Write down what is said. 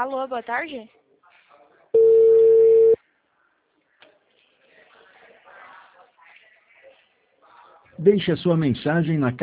Alô, boa tarde? Deixe a sua mensagem na